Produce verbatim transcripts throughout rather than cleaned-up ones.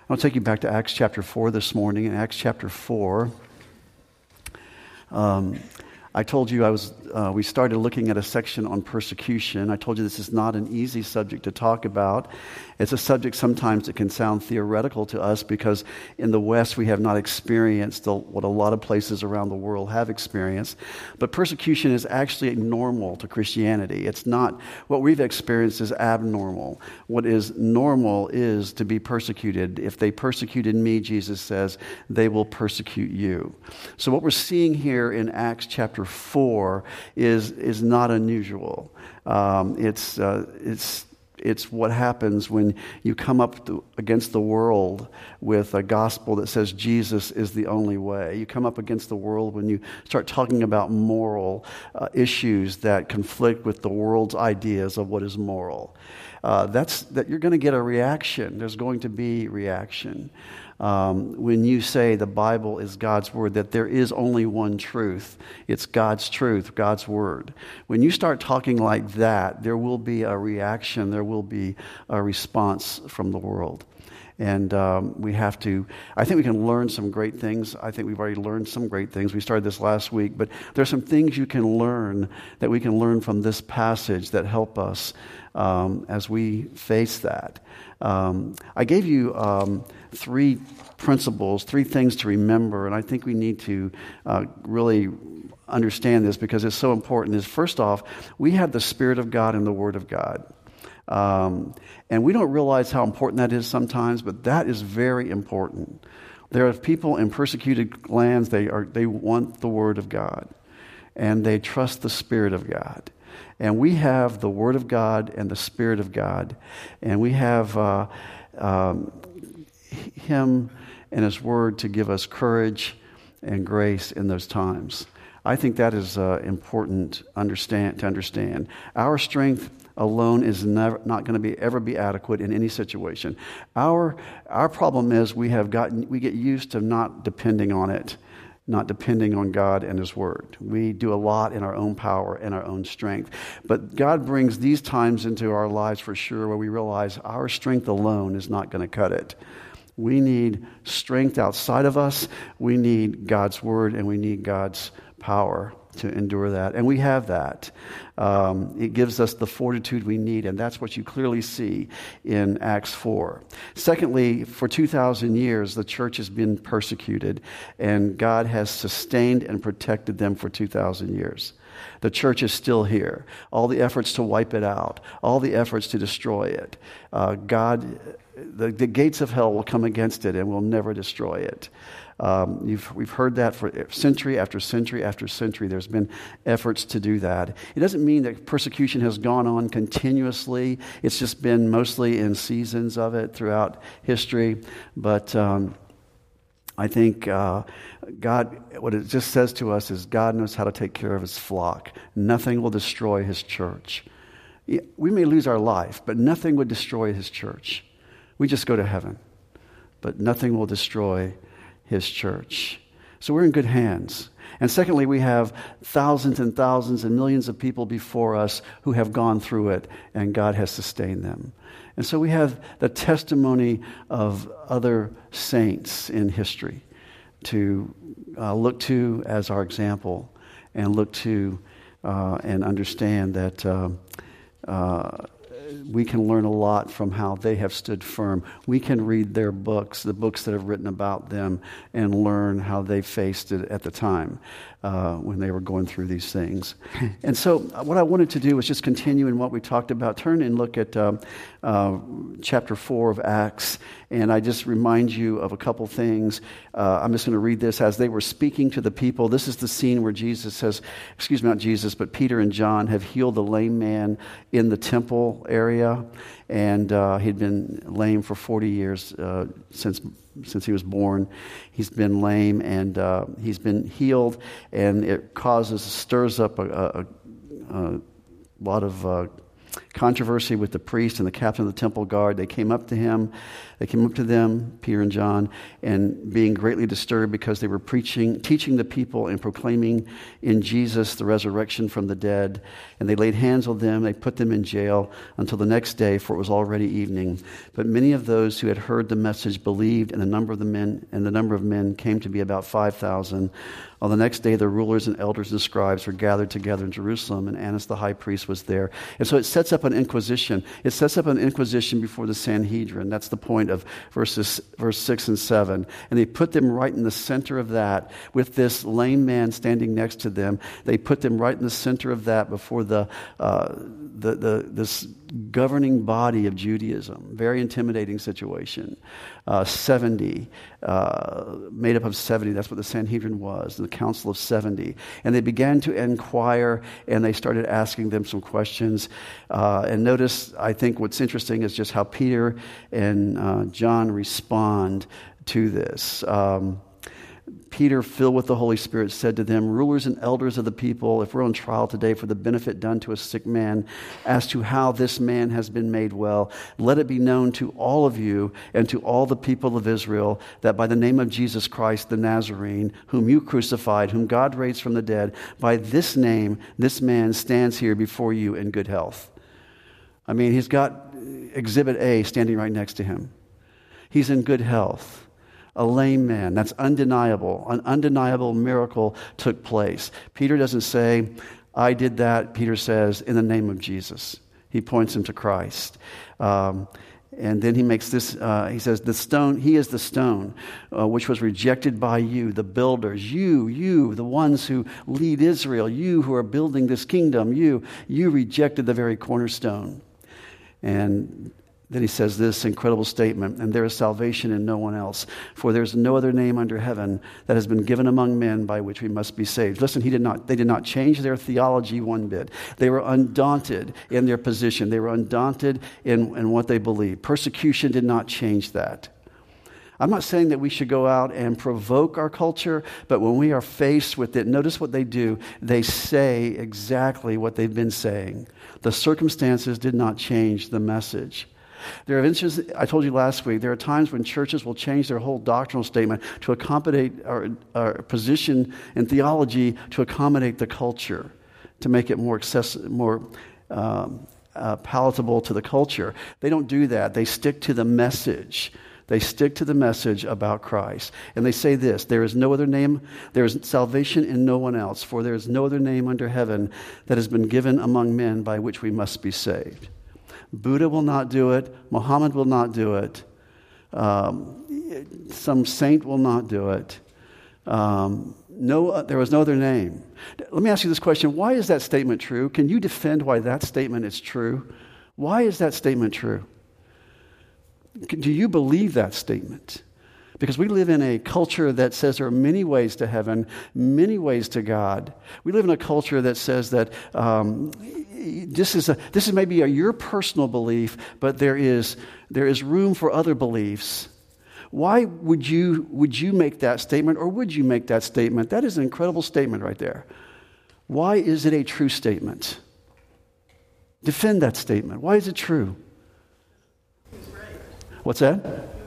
I'll take you back to Acts chapter four this morning. In Acts chapter four, um, I told you I was. Uh, we started looking at a section on persecution. I told you this is not an easy subject to talk about. It's a subject sometimes that can sound theoretical to us because in the West we have not experienced the, what a lot of places around the world have experienced. But persecution is actually normal to Christianity. It's not what we've experienced is abnormal. What is normal is to be persecuted. If they persecuted me, Jesus says, they will persecute you. So what we're seeing here in Acts chapter four is is not unusual. Um, it's uh, it's it's what happens when you come up to, against the world with a gospel that says Jesus is the only way. You come up against the world when you start talking about moral uh, issues that conflict with the world's ideas of what is moral. Uh, that's that you're going to get a reaction. There's going to be reaction. Um, when you say the Bible is God's word, that there is only one truth. It's God's truth, God's word. When you start talking like that, there will be a reaction, there will be a response from the world. And um, we have to, I think we can learn some great things. I think we've already learned some great things. We started this last week, but there's some things you can learn that we can learn from this passage that help us um, as we face that. Um, I gave you um, three principles, three things to remember, and I think we need to uh, really understand this because it's so important. Is first off, we have the Spirit of God and the Word of God. Um, and we don't realize how important that is sometimes, but that is very important. There are people in persecuted lands, they are they want the Word of God, and they trust the Spirit of God. And we have the Word of God and the Spirit of God, and we have uh, um, Him and His Word to give us courage and grace in those times. I think that is uh, important understand to understand. Our strength alone is never not going to be ever be adequate in any situation. Our our problem is we have gotten we get used to not depending on it, not depending on God and His Word. We do a lot in our own power and our own strength. But God brings these times into our lives for sure where we realize our strength alone is not going to cut it. We need strength outside of us. We need God's Word and we need God's power to endure that. And we have that. Um, it gives us the fortitude we need, and that's what you clearly see in Acts four. Secondly, for two thousand years, the church has been persecuted, and God has sustained and protected them for two thousand years. The church is still here. All the efforts to wipe it out, all the efforts to destroy it, uh, God, the, the gates of hell will come against it and will never destroy it. Um, you've, we've heard that for century after century after century. There's been efforts to do that. It doesn't mean that persecution has gone on continuously. It's just been mostly in seasons of it throughout history. But um, I think uh, God, what it just says to us is God knows how to take care of His flock. Nothing will destroy His church. We may lose our life, but nothing would destroy His church. We just go to heaven. But nothing will destroy His church. So we're in good hands. And secondly, we have thousands and thousands and millions of people before us who have gone through it, and God has sustained them. And so we have the testimony of other saints in history to uh, look to as our example and look to uh, and understand that uh, uh, we can learn a lot from how they have stood firm. We can read their books, the books that have written about them, and learn how they faced it at the time uh, when they were going through these things. And so what I wanted to do was just continue in what we talked about. Turn and look at uh, uh, chapter four of Acts, and I just remind you of a couple things. Uh, I'm just going to read this. As they were speaking to the people, this is the scene where Jesus says, excuse me, not Jesus, but Peter and John have healed the lame man in the temple area, and uh, he'd been lame for forty years uh, since since he was born. He's been lame, and uh, he's been healed, and it causes, stirs up a, a, a lot of uh, controversy with the priest and the captain of the temple guard. They came up to him, they came up to them, Peter and John, and being greatly disturbed because they were preaching, teaching the people and proclaiming in Jesus the resurrection from the dead. And they laid hands on them, they put them in jail until the next day, for it was already evening. But many of those who had heard the message believed, and the number of the men and the number of men came to be about five thousand. On the next day, the rulers and elders and scribes were gathered together in Jerusalem, and Annas the high priest was there. And so it sets up an inquisition. It sets up an inquisition before the Sanhedrin. That's the point of verses verse six and seven. And they put them right in the center of that, with this lame man standing next to them. They put them right in the center of that before the uh, the, the this governing body of Judaism. Very intimidating situation. Uh, seventy, uh, made up of seventy. That's what the Sanhedrin was, the council of seventy. And they began to inquire, and they started asking them some questions. Uh, and notice, I think what's interesting is just how Peter and uh, John respond to this. Um, Peter, filled with the Holy Spirit, said to them, "Rulers and elders of the people, if we're on trial today for the benefit done to a sick man, as to how this man has been made well, let it be known to all of you and to all the people of Israel that by the name of Jesus Christ the Nazarene, whom you crucified, whom God raised from the dead, by this name this man stands here before you in good health." I mean, he's got Exhibit A standing right next to him. He's in good health. A lame man. That's undeniable. An undeniable miracle took place. Peter doesn't say, "I did that." Peter says, "In the name of Jesus." He points him to Christ. Um, and then he makes this, uh, he says, "The stone, he is the stone, uh, which was rejected by you, the builders. You, you, the ones who lead Israel. You who are building this kingdom. You, you rejected the very cornerstone." And then he says this incredible statement, "And there is salvation in no one else, for there is no other name under heaven that has been given among men by which we must be saved." Listen, he did not, they did not change their theology one bit. They were undaunted in their position. They were undaunted in, in what they believed. Persecution did not change that. I'm not saying that we should go out and provoke our culture, but when we are faced with it, notice what they do. They say exactly what they've been saying. The circumstances did not change the message. There are instances, I told you last week, there are times when churches will change their whole doctrinal statement to accommodate our, our position in theology to accommodate the culture, to make it more accessible, more um, uh, palatable to the culture. They don't do that. They stick to the message. They stick to the message about Christ. And they say this, "There is no other name, there is salvation in no one else, for there is no other name under heaven that has been given among men by which we must be saved." Buddha will not do it. Muhammad will not do it. Um, some saint will not do it. Um, no, there was no other name. Let me ask you this question. Why is that statement true? Can you defend why that statement is true? Why is that statement true? Do you believe that statement? Because we live in a culture that says there are many ways to heaven, many ways to God. We live in a culture that says that um, this is a, this is maybe a, your personal belief, but there is there is room for other beliefs. Why would you would you make that statement, or would you make that statement? That is an incredible statement right there. Why is it a true statement? Defend that statement. Why is it true? What's that?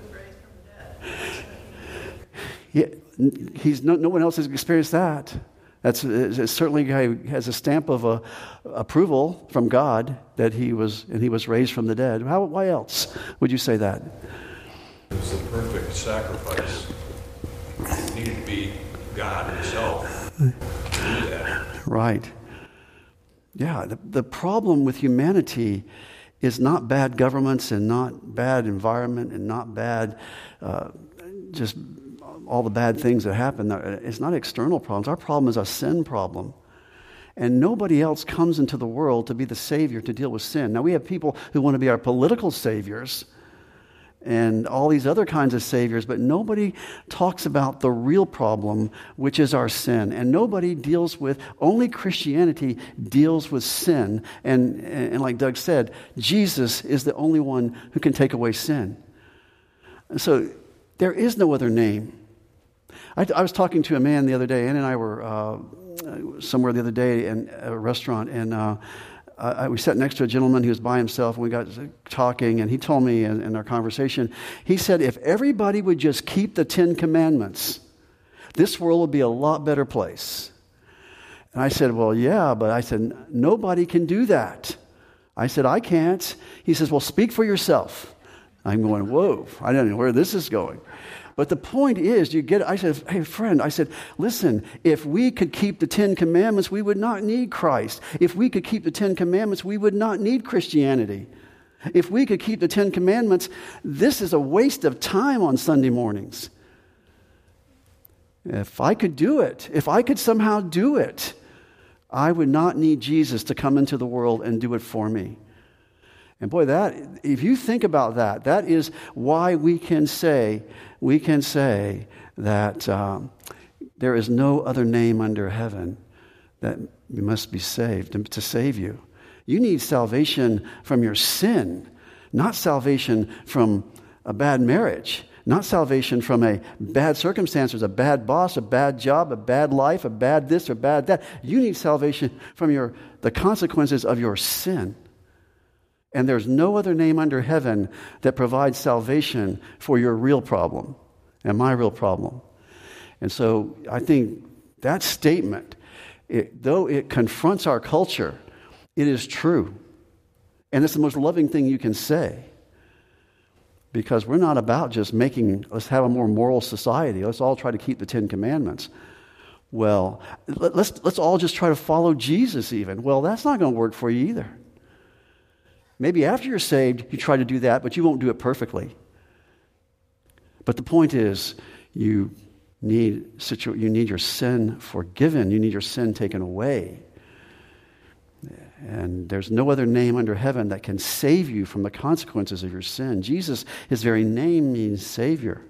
Yeah, he's no, no one else has experienced that. That's it's certainly a guy who has a stamp of a, approval from God that he was and he was raised from the dead. How, why else would you say that? It was the perfect sacrifice. It needed to be God Himself to do that. Right. Yeah. The, the problem with humanity is not bad governments and not bad environment and not bad uh, just all the bad things that happen. It's not external problems. Our problem is a sin problem. And nobody else comes into the world to be the savior to deal with sin. Now, we have people who want to be our political saviors and all these other kinds of saviors, but nobody talks about the real problem, which is our sin. And nobody deals with, only Christianity deals with sin. And, and like Doug said, Jesus is the only one who can take away sin. So there is no other name. I, I was talking to a man the other day. Ann and I were uh, somewhere the other day in a restaurant, and uh, I, we sat next to a gentleman who was by himself, and we got talking, and he told me in, in our conversation, he said, if everybody would just keep the Ten Commandments, this world would be a lot better place. And I said, well, yeah, but I said, nobody can do that. I said, I can't. He says, well, speak for yourself. I'm going, whoa, I don't know where this is going. But the point is, you get, I said, hey, friend, I said, listen, if we could keep the Ten Commandments, we would not need Christ. If we could keep the Ten Commandments, we would not need Christianity. If we could keep the Ten Commandments, this is a waste of time on Sunday mornings. If I could do it, if I could somehow do it, I would not need Jesus to come into the world and do it for me. And boy, that, if you think about that, that is why we can say, we can say that um, there is no other name under heaven that you must be saved, to save you. You need salvation from your sin, not salvation from a bad marriage, not salvation from a bad circumstances, a bad boss, a bad job, a bad life, a bad this or bad that. You need salvation from your the consequences of your sin. And there's no other name under heaven that provides salvation for your real problem and my real problem. And so I think that statement, it, though it confronts our culture, it is true. And it's the most loving thing you can say. Because we're not about just making, let's have a more moral society. Let's all try to keep the Ten Commandments. Well, let's, let's all just try to follow Jesus even. Well, that's not going to work for you either. Maybe after you're saved, you try to do that, but you won't do it perfectly. But the point is, you need situ- you need your sin forgiven. You need your sin taken away. And there's no other name under heaven that can save you from the consequences of your sin. Jesus, his very name means Savior.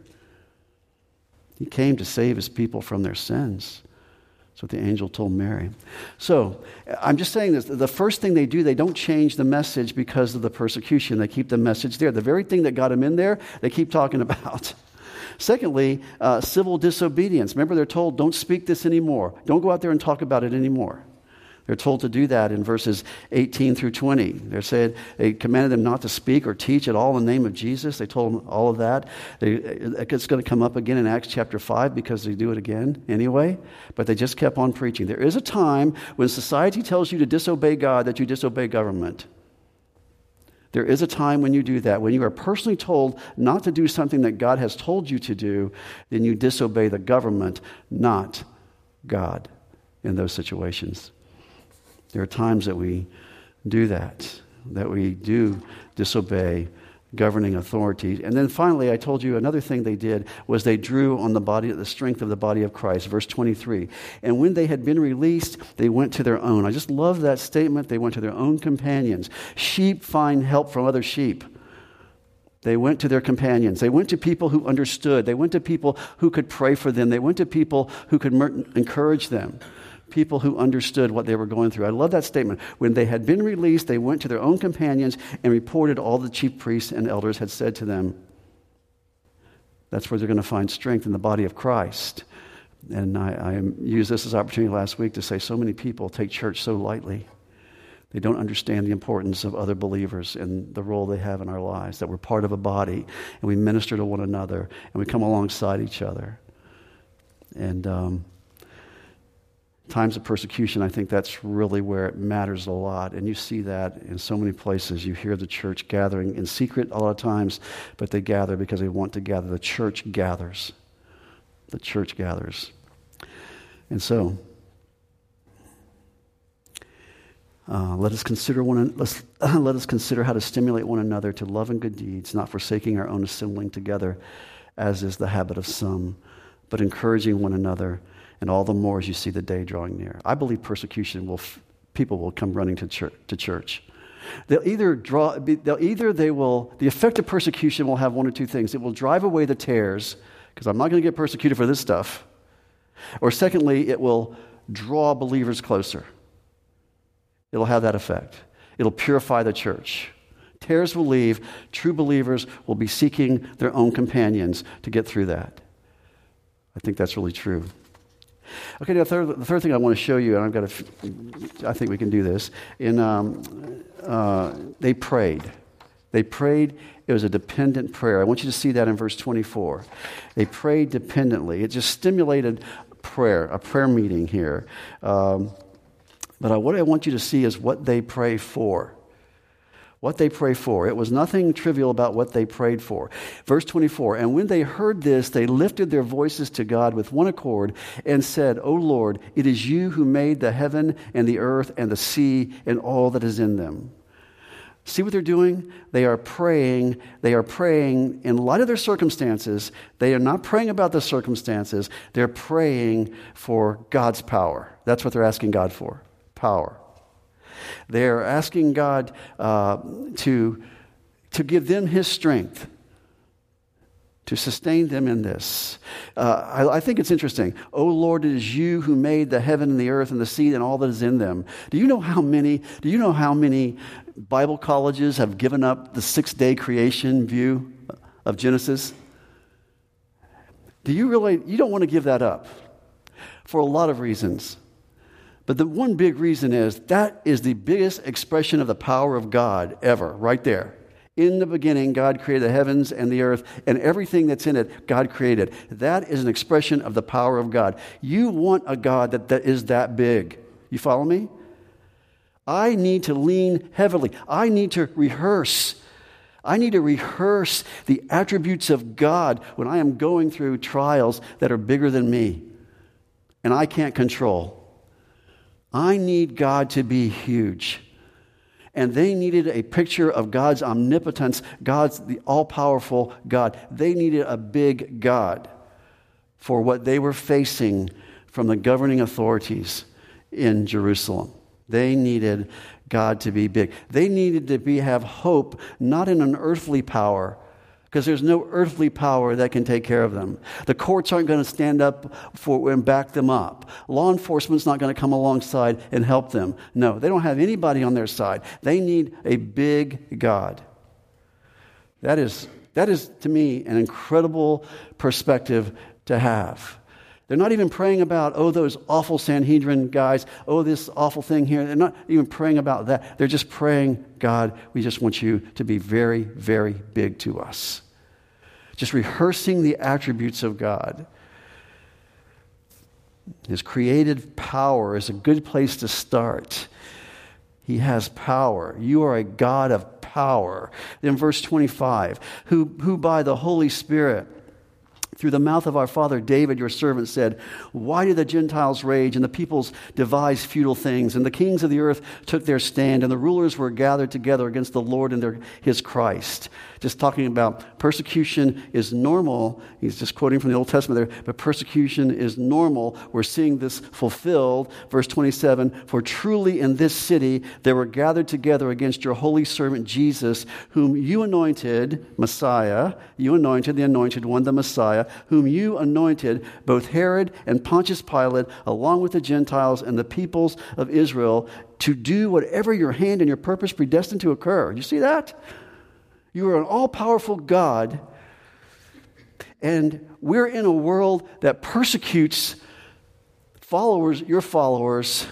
He came to save his people from their sins. That's what the angel told Mary. So, I'm just saying this. The first thing they do, they don't change the message because of the persecution. They keep the message there. The very thing that got them in there, they keep talking about. Secondly, uh, civil disobedience. Remember, they're told, don't speak this anymore. Don't go out there and talk about it anymore. They're told to do that in verses eighteen through twenty. They said they commanded them not to speak or teach at all in the name of Jesus. They told them all of that. They, it's going to come up again in Acts chapter five because they do it again anyway. But they just kept on preaching. There is a time when society tells you to disobey God that you disobey government. There is a time when you do that. When you are personally told not to do something that God has told you to do, then you disobey the government, not God in those situations. There are times that we do that, that we do disobey governing authorities. And then finally, I told you another thing they did was they drew on the body, the strength of the body of Christ. Verse twenty-three. And when they had been released, they went to their own. I just love that statement. They went to their own companions. Sheep find help from other sheep. They went to their companions. They went to people who understood. They went to people who could pray for them. They went to people who could encourage them. People who understood what they were going through. I love that statement. When they had been released, they went to their own companions and reported all the chief priests and elders had said to them. That's where they're going to find strength in the body of Christ. And I, I used this as an opportunity last week to say so many people take church so lightly. They don't understand the importance of other believers and the role they have in our lives, that we're part of a body and we minister to one another and we come alongside each other. And um, times of persecution, I think that's really where it matters a lot. And you see that in so many places. You hear the church gathering in secret a lot of times, but they gather because they want to gather. The church gathers. The church gathers. And so, uh, let us consider one. Let's, uh, let us consider how to stimulate one another to love and good deeds, not forsaking our own assembling together, as is the habit of some, but encouraging one another, and all the more as you see the day drawing near. I believe persecution will, people will come running to church. To church. They'll either draw, they'll either they will, the effect of persecution will have one or two things. It will drive away the tares, because I'm not going to get persecuted for this stuff. Or secondly, it will draw believers closer. It'll have that effect. It'll purify the church. Tares will leave. True believers will be seeking their own companions to get through that. I think that's really true. Okay, the third, the third thing I want to show you, and I've got to, I think we can do this. In um, uh, they prayed. They prayed. It was a dependent prayer. I want you to see that in verse twenty-four. They prayed dependently. It just stimulated prayer, a prayer meeting here. Um, but I, what I want you to see is what they pray for. What they pray for. It was nothing trivial about what they prayed for. Verse twenty-four, and when they heard this, they lifted their voices to God with one accord and said, O Lord, it is you who made the heaven and the earth and the sea and all that is in them. See what they're doing? They are praying. They are praying in light of their circumstances. They are not praying about the circumstances. They're praying for God's power. That's what they're asking God for, power. They're asking God uh, to, to give them His strength, to sustain them in this. Uh, I, I think it's interesting. O Lord, it is you who made the heaven and the earth and the sea and all that is in them. Do you know how many, do you know how many Bible colleges have given up the six-day creation view of Genesis? Do you really, you don't want to give that up for a lot of reasons. But the one big reason is that is the biggest expression of the power of God ever, right there. In the beginning, God created the heavens and the earth, and everything that's in it, God created. That is an expression of the power of God. You want a God that, that is that big. You follow me? I need to lean heavily. I need to rehearse. I need to rehearse the attributes of God when I am going through trials that are bigger than me and I can't control. I need God to be huge. And they needed a picture of God's omnipotence, God's the all-powerful God. They needed a big God for what they were facing from the governing authorities in Jerusalem. They needed God to be big. They needed to be have hope, not in an earthly power, because there's no earthly power that can take care of them. The courts aren't going to stand up for and back them up. Law enforcement's not going to come alongside and help them. No, they don't have anybody on their side. They need a big God. That is, that is to me, an incredible perspective to have. They're not even praying about, oh, those awful Sanhedrin guys, oh, this awful thing here. They're not even praying about that. They're just praying, God, we just want you to be very, very big to us. Just rehearsing the attributes of God. His creative power is a good place to start. He has power. You are a God of power. Then verse twenty-five, who, who by the Holy Spirit, through the mouth of our father David, your servant, said, why do the Gentiles rage and the peoples devise futile things? And the kings of the earth took their stand, and the rulers were gathered together against the Lord and their, his Christ. Just talking about persecution is normal. He's just quoting from the Old Testament there, but persecution is normal. We're seeing this fulfilled. Verse twenty-seven, for truly in this city they were gathered together against your holy servant Jesus, whom you anointed, Messiah, you anointed the anointed one, the Messiah, whom you anointed, both Herod and Pontius Pilate, along with the Gentiles and the peoples of Israel, to do whatever your hand and your purpose predestined to occur. You see that? You are an all-powerful God, and we're in a world that persecutes followers, your followers,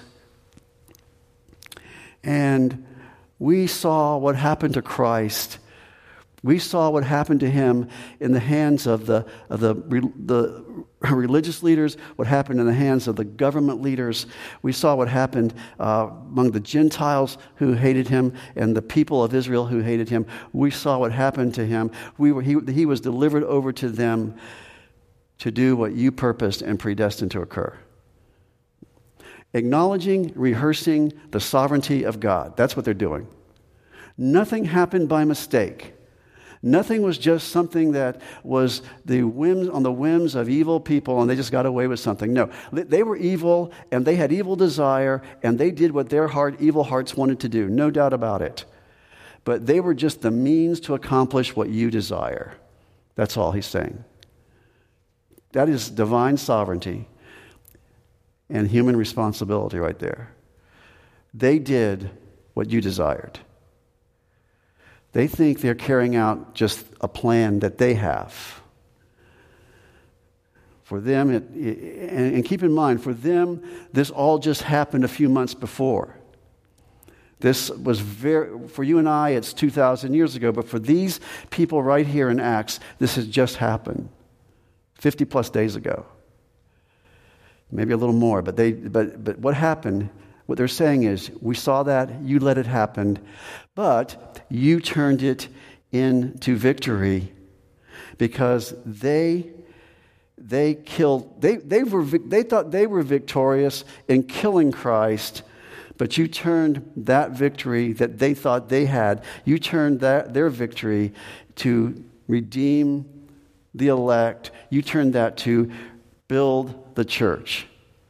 and we saw what happened to Christ. We saw what happened to him in the hands of the, of the, the religious leaders, what happened in the hands of the government leaders. We saw what happened uh, among the Gentiles who hated him and the people of Israel who hated him. We saw what happened to him. We were, he, he was delivered over to them to do what you purposed and predestined to occur. Acknowledging, rehearsing the sovereignty of God. That's what they're doing. Nothing happened by mistake. Nothing was just something that was the whims on the whims of evil people and they just got away with something. No, they were evil and they had evil desire and they did what their heart, evil hearts wanted to do. No doubt about it. But they were just the means to accomplish what you desire. That's all he's saying. That is divine sovereignty and human responsibility right there. They did what you desired. They think they're carrying out just a plan that they have. For them, it, it, and, and keep in mind, for them, this all just happened a few months before. This was very, for you and I, it's two thousand years ago, but for these people right here in Acts, this has just happened fifty plus days ago. Maybe a little more, but they, but, but what happened, what they're saying is, we saw that, you let it happen, but you turned it into victory because they They killed, they, they, were, they thought they were victorious in killing Christ, but you turned that victory that they thought they had, you turned that their victory to redeem the elect. You turned that to build the church.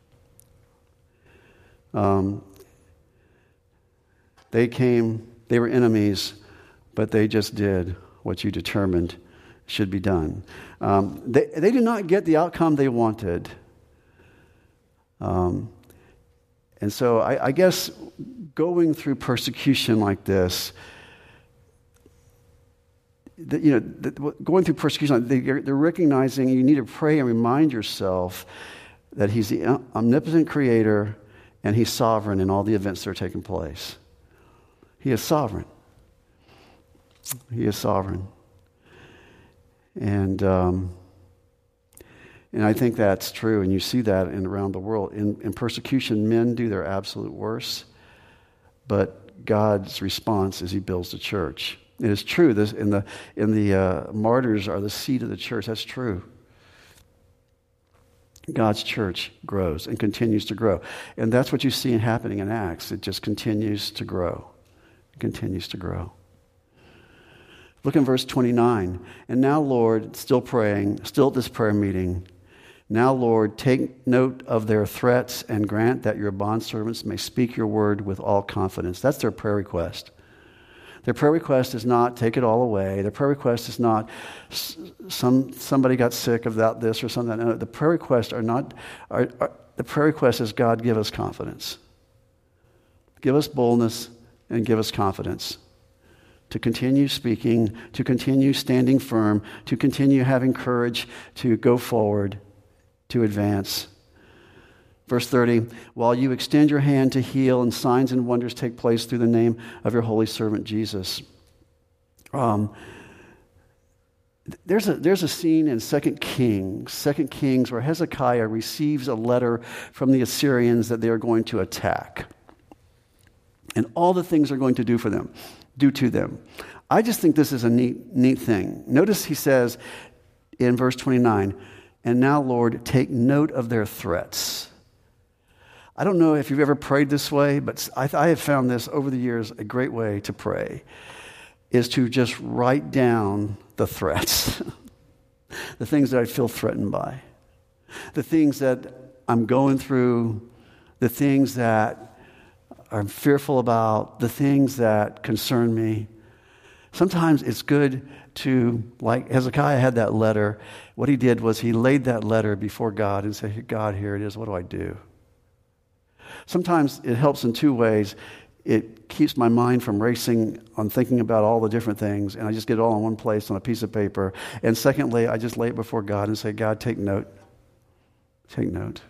Um, they came, they were enemies, but they just did what you determined should be done. Um, they, they did not get the outcome they wanted. Um, and so I, I guess going through persecution like this, the, you know, the, going through persecution, they, they're recognizing you need to pray and remind yourself that He's the omnipotent creator and He's sovereign in all the events that are taking place. He is sovereign. He is sovereign. And um, and I think that's true, and you see that in around the world. In, in persecution, men do their absolute worst, but God's response is He builds the church. It is true. This in the in the uh, martyrs are the seed of the church. That's true. God's church grows and continues to grow, and that's what you see happening in Acts. It just continues to grow, it continues to grow. Look in verse twenty-nine. And now, Lord, still praying, still at this prayer meeting, now, Lord, take note of their threats and grant that your bondservants may speak your word with all confidence. That's their prayer request. Their prayer request is not take it all away. Their prayer request is not some somebody got sick of that this or something. No, the prayer requests are not, are, are, the prayer request is God, give us confidence. Give us boldness and give us confidence. To continue speaking, to continue standing firm, to continue having courage to go forward, to advance. Verse thirty, while you extend your hand to heal and signs and wonders take place through the name of your holy servant Jesus. Um, there's a there's a scene in Second Kings, Second Kings where Hezekiah receives a letter from the Assyrians that they are going to attack. And all the things they're going to do for them. do to them. I just think this is a neat, neat thing. Notice he says in verse twenty-nine, and now, Lord, take note of their threats. I don't know if you've ever prayed this way, but I, I have found this over the years a great way to pray, is to just write down the threats, the things that I feel threatened by, the things that I'm going through, the things that I'm fearful about, the things that concern me. Sometimes it's good to, like Hezekiah had that letter, what he did was he laid that letter before God and said, God, here it is, what do I do? Sometimes it helps in two ways. It keeps my mind from racing on thinking about all the different things, and I just get it all in one place on a piece of paper. And secondly, I just lay it before God and say, God, take note. Take note.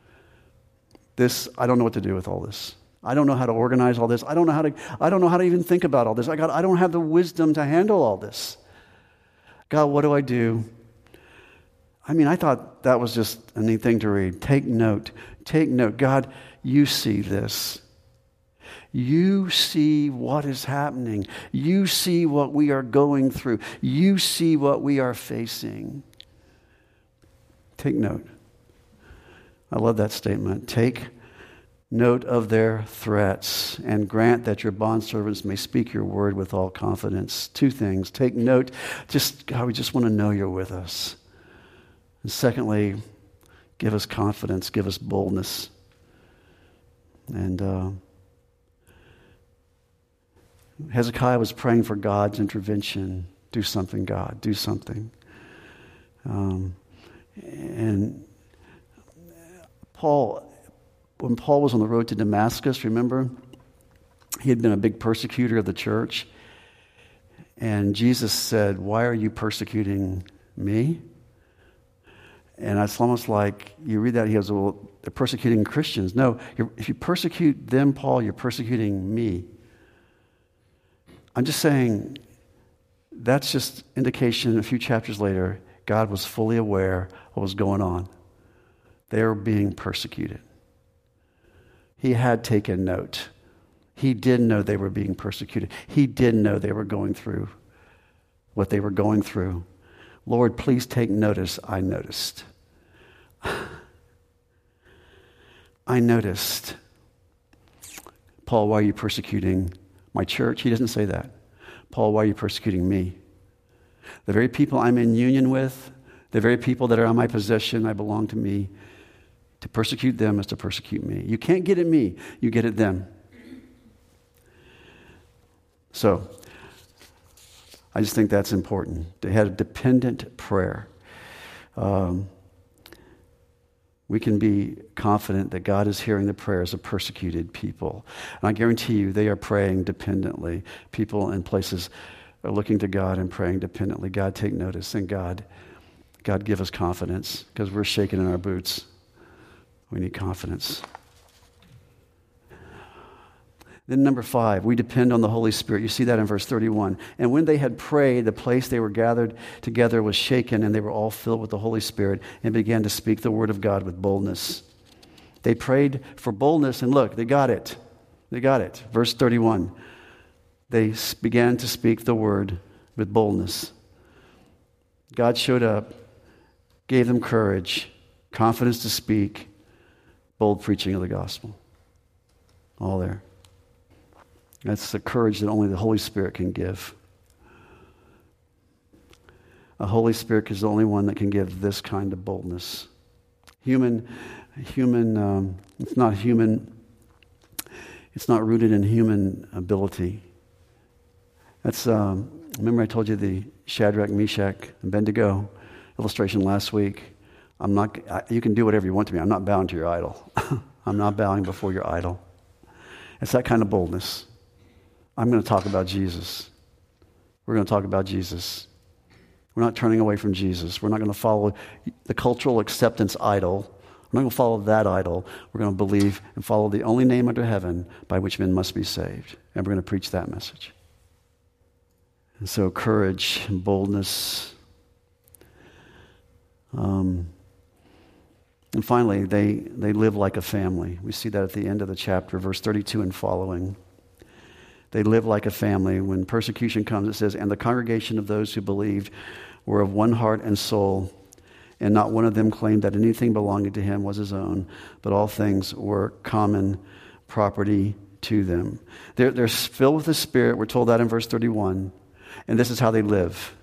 This, I don't know what to do with all this. I don't know how to organize all this. I don't know how to I don't know how to even think about all this. I got I don't have the wisdom to handle all this. God, what do I do? I mean, I thought that was just a neat thing to read. Take note. Take note. God, you see this. You see what is happening. You see what we are going through. You see what we are facing. Take note. I love that statement. Take note of their threats, and grant that your bondservants may speak your word with all confidence. Two things. Take note. Just, God, we just want to know you're with us. And secondly, give us confidence, give us boldness. And uh, Hezekiah was praying for God's intervention. Do something, God. Do something. Um, and Paul... When Paul was on the road to Damascus, remember? He had been a big persecutor of the church. And Jesus said, why are you persecuting me? And it's almost like you read that, he goes, well, they're persecuting Christians. No, you're, if you persecute them, Paul, you're persecuting me. I'm just saying that's just indication a few chapters later, God was fully aware what was going on. They were being persecuted. He had taken note. He did know they were being persecuted. He did know they were going through what they were going through. Lord, please take notice. I noticed. I noticed. Paul, why are you persecuting my church? He doesn't say that. Paul, why are you persecuting me? The very people I'm in union with, the very people that are on my possession, I belong to me. To persecute them is to persecute me. You can't get at me, you get at them. So, I just think that's important. They had a dependent prayer. Um, we can be confident that God is hearing the prayers of persecuted people. And I guarantee you, they are praying dependently. People in places are looking to God and praying dependently. God, take notice. And God, God, give us confidence, because we're shaking in our boots. We need confidence. Then number five, we depend on the Holy Spirit. You see that in verse thirty-one. And when they had prayed, the place they were gathered together was shaken, and they were all filled with the Holy Spirit and began to speak the word of God with boldness. They prayed for boldness, and look, they got it. They got it. Verse thirty-one. They began to speak the word with boldness. God showed up, gave them courage, confidence to speak, bold preaching of the gospel. All there. That's the courage that only the Holy Spirit can give. The Holy Spirit is the only one that can give this kind of boldness. Human, human, um, it's not human, it's not rooted in human ability. That's, um, remember I told you the Shadrach, Meshach, and Abednego illustration last week? I'm not, I, you can do whatever you want to me. I'm not bowing to your idol. I'm not bowing before your idol. It's that kind of boldness. I'm going to talk about Jesus. We're going to talk about Jesus. We're not turning away from Jesus. We're not going to follow the cultural acceptance idol. We're not going to follow that idol. We're going to believe and follow the only name under heaven by which men must be saved. And we're going to preach that message. And so courage and boldness. Um, and finally, they, they live like a family. We see that at the end of the chapter, verse thirty-two and following. They live like a family. When persecution comes, it says, and the congregation of those who believed were of one heart and soul, and not one of them claimed that anything belonging to him was his own, but all things were common property to them. They're, they're filled with the Spirit. We're told that in verse thirty-one. And this is how they live.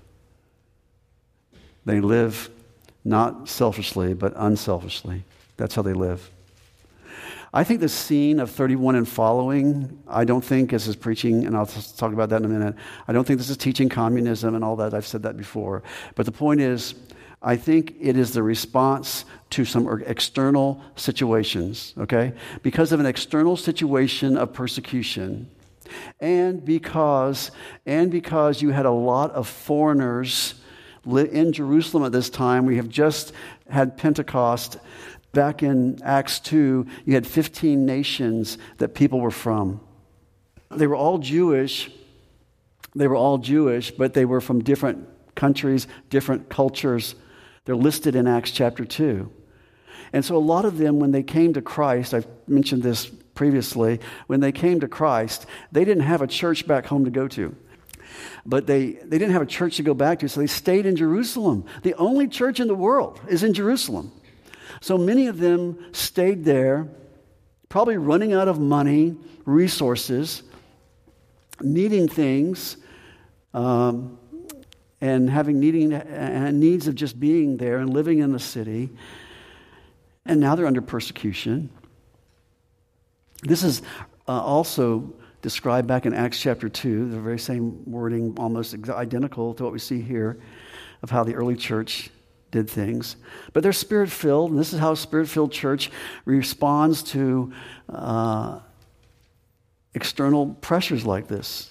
They live not selfishly, but unselfishly. That's how they live. I think the scene of thirty-one and following, I don't think this is preaching, and I'll talk about that in a minute. I don't think this is teaching communism and all that. I've said that before. But the point is, I think it is the response to some external situations, okay? Because of an external situation of persecution, and because, and because you had a lot of foreigners in Jerusalem at this time. We have just had Pentecost. Back in Acts two, you had fifteen nations that people were from. They were all Jewish. They were all Jewish, but they were from different countries, different cultures. They're listed in Acts chapter two. And so a lot of them, when they came to Christ, I've mentioned this previously, when they came to Christ, they didn't have a church back home to go to. But they, they didn't have a church to go back to, so they stayed in Jerusalem. The only church in the world is in Jerusalem. So many of them stayed there, probably running out of money, resources, needing things, um, and having needing uh, needs of just being there and living in the city. And now they're under persecution. This is uh, also described back in Acts chapter two, the very same wording, almost identical to what we see here, of how the early church did things. But they're Spirit-filled, and this is how a Spirit-filled church responds to uh, external pressures like this.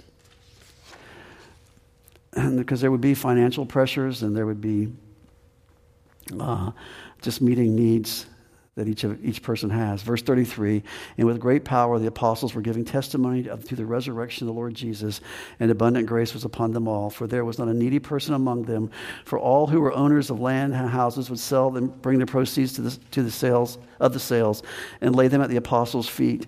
And because there would be financial pressures, and there would be uh, just meeting needs that each of each person has. Verse thirty-three, and with great power the apostles were giving testimony of, to the resurrection of the Lord Jesus, and abundant grace was upon them all. For there was not a needy person among them. For all who were owners of land and houses would sell them, bring their proceeds to the to the sales of the sales, and lay them at the apostles' feet,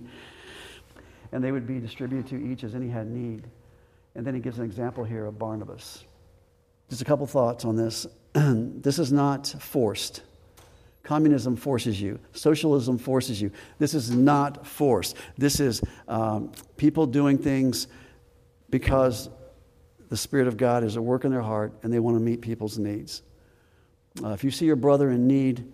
and they would be distributed to each as any had need. And then he gives an example here of Barnabas. Just a couple thoughts on this. This is not forced. Communism forces you. Socialism forces you. This is not forced. This is um, people doing things because the Spirit of God is at work in their heart and they want to meet people's needs. Uh, if you see your brother in need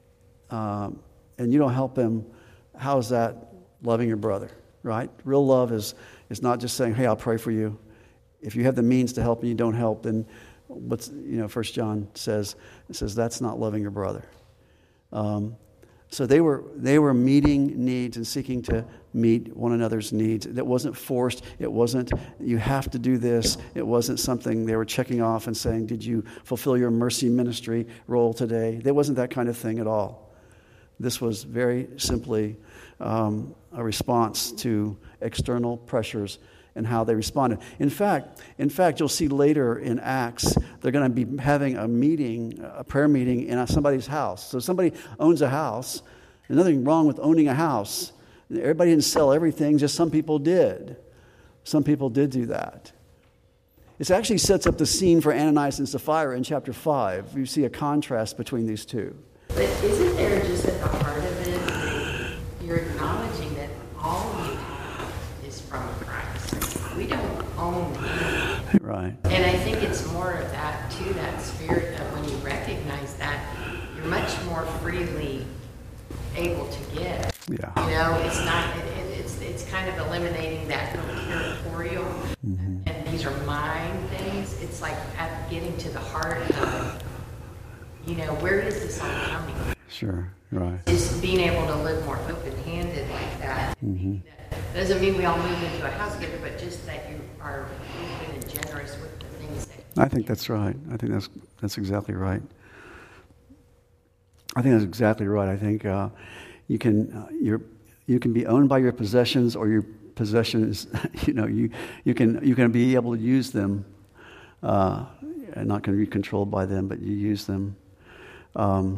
um, and you don't help him, how is that loving your brother, right? Real love is, is not just saying, hey, I'll pray for you. If you have the means to help and you don't help, then what's, you know, First John says, it says that's not loving your brother. Um, so they were they were meeting needs and seeking to meet one another's needs. That wasn't forced. It wasn't, you have to do this. It wasn't something they were checking off and saying, did you fulfill your mercy ministry role today? There wasn't that kind of thing at all. This was very simply um, a response to external pressures and how they responded. In fact, in fact, you'll see later in Acts, they're going to be having a meeting, a prayer meeting in somebody's house. So somebody owns a house. There's nothing wrong with owning a house. Everybody didn't sell everything, just some people did. Some people did do that. It actually sets up the scene for Ananias and Sapphira in chapter five. You see a contrast between these two. But isn't there just at the heart of it, you're acknowledging that all you have is from Christ. We don't own anything. Right. And I think it's more of that, too, that spirit of when you recognize that, you're much more freely able to give. Yeah. You know, it's not, it, it, it's it's kind of eliminating that territorial, mm-hmm. and these are mine things. It's like at getting to the heart of, you know, where is this all coming from? Sure, right. Just being able to live more open-handed like that. Mm-hmm. That doesn't mean we all move into a house together, but just that you are open and generous with the things that you I think that's right. I think that's that's exactly right. I think that's exactly right. I think uh, you can uh, you're you can be owned by your possessions, or your possessions, you know, you you can you can be able to use them, uh, and not going to be controlled by them, but you use them. Um,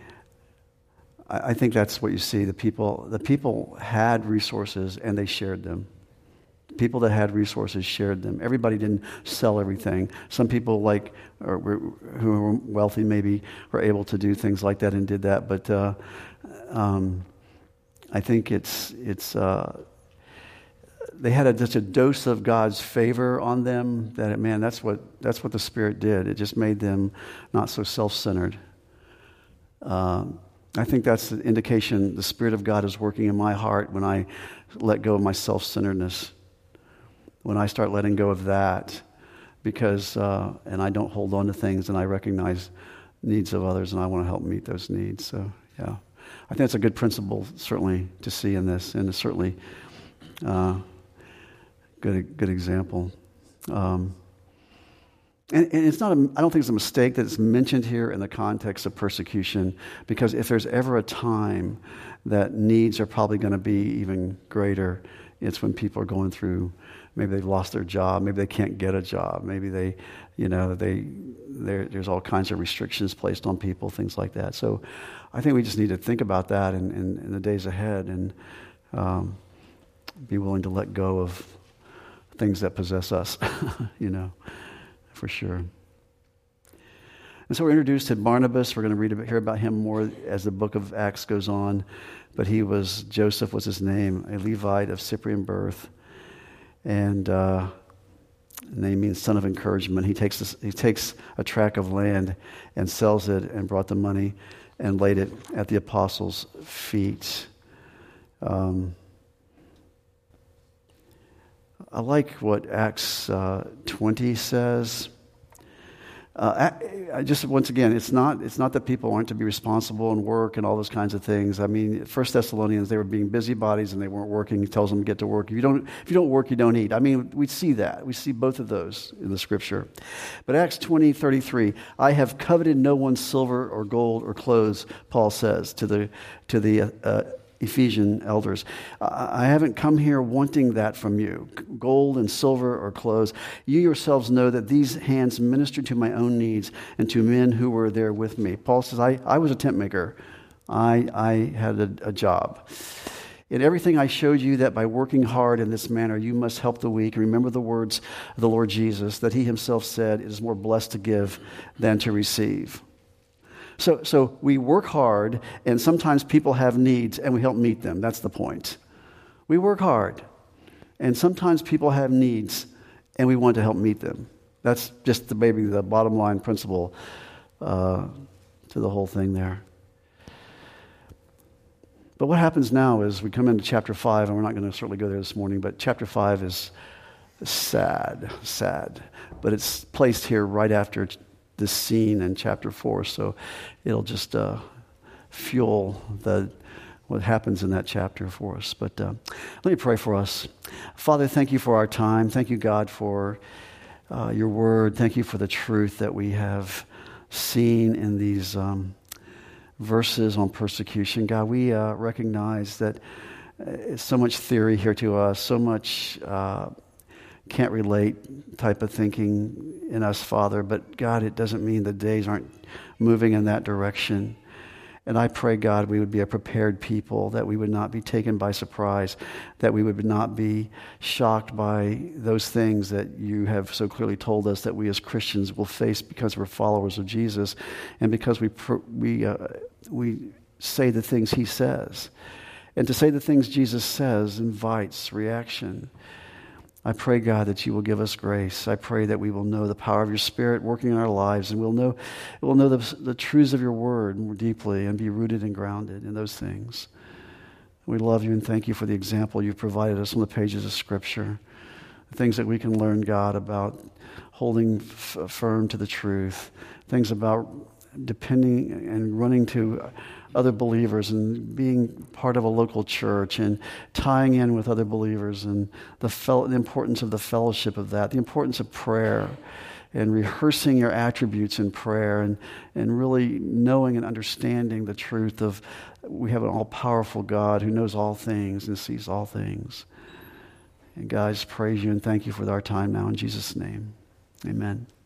I, I think that's what you see. The people the people had resources and they shared them. People that had resources shared them. Everybody didn't sell everything. Some people, like or were, who were wealthy, maybe were able to do things like that and did that. But uh, um, I think it's it's uh, they had a, just a dose of God's favor on them. That man, that's what that's what the Spirit did. It just made them not so self-centered. Um, I think that's the indication the Spirit of God is working in my heart when I let go of my self-centeredness. When I start letting go of that, because, uh, and I don't hold on to things, and I recognize needs of others, and I want to help meet those needs. So, yeah. I think that's a good principle, certainly, to see in this, and it's certainly uh, good good example. Um, and, and it's not, a, I don't think it's a mistake that it's mentioned here in the context of persecution, because if there's ever a time that needs are probably going to be even greater, it's when people are going through, maybe they've lost their job, maybe they can't get a job, maybe they, you know, they, there's all kinds of restrictions placed on people, things like that. So I think we just need to think about that in, in, in the days ahead, and um, be willing to let go of things that possess us, you know, for sure. And so we're introduced to Barnabas. We're going to read about, hear about him more as the book of Acts goes on. But he was, Joseph was his name, a Levite of Cyprian birth. And uh, the name means son of encouragement. He takes this, he takes a tract of land and sells it and brought the money and laid it at the apostles' feet. Um, I like what Acts uh, twenty says. Uh, I, I just once again, it's not it's not that people aren't to be responsible and work and all those kinds of things. I mean, First Thessalonians, they were being busybodies and they weren't working. He tells them to get to work. If you don't if you don't work, you don't eat. I mean, we see that. We see both of those in the Scripture. But Acts twenty thirty-three, I have coveted no one's silver or gold or clothes. Paul says to the to the uh, Ephesian elders, I haven't come here wanting that from you, gold and silver or clothes. You yourselves know that these hands ministered to my own needs and to men who were there with me. Paul says, I, I was a tent maker. I, I had a, a job. In everything I showed you that by working hard in this manner, you must help the weak. Remember the words of the Lord Jesus, that he himself said, it is more blessed to give than to receive. So, so we work hard, and sometimes people have needs, and we help meet them. That's the point. We work hard, and sometimes people have needs, and we want to help meet them. That's just the maybe the bottom line principle uh, to the whole thing there. But what happens now is we come into chapter five, and we're not going to certainly go there this morning, but chapter five is sad, sad. But it's placed here right after this scene in chapter four, so it'll just uh, fuel the what happens in that chapter for us. But uh, let me pray for us. Father, thank you for our time. Thank you, God, for uh, your word. Thank you for the truth that we have seen in these um, verses on persecution. God, we uh, recognize that uh, so much theory here to us, so much uh, can't relate type of thinking in us, Father. But God, it doesn't mean the days aren't moving in that direction. And I pray, God, we would be a prepared people, that we would not be taken by surprise, that we would not be shocked by those things that you have so clearly told us that we as Christians will face because we're followers of Jesus and because we we uh, we say the things he says. And to say the things Jesus says invites reaction. I pray, God, that you will give us grace. I pray that we will know the power of your Spirit working in our lives, and we'll know we'll know the, the truths of your word more deeply and be rooted and grounded in those things. We love you and thank you for the example you've provided us on the pages of Scripture, the things that we can learn, God, about holding f- firm to the truth, things about depending and running to other believers and being part of a local church and tying in with other believers and the, fel- the importance of the fellowship of that, the importance of prayer and rehearsing your attributes in prayer and, and really knowing and understanding the truth of we have an all-powerful God who knows all things and sees all things. And guys, praise you and thank you for our time now in Jesus' name. Amen.